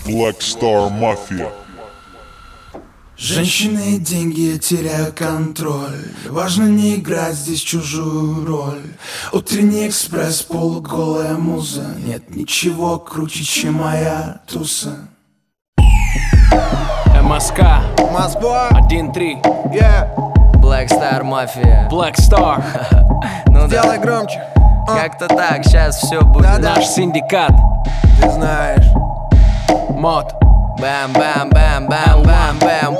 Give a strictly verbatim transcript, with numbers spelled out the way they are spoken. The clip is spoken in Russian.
Black Star Mafia. Женщины и деньги, я теряю контроль. Важно не играть здесь чужую роль. Утренний экспресс, полуголая муза. Нет ничего круче, чем моя туса. МСК Москва, один три yeah. Black Star Mafia. Black Star. Ну Сделай да, громче. А, как-то так, сейчас все будет. Да-да. Наш синдикат. Ты знаешь. Мод. Бам-бам-бам-бам-бам-бам.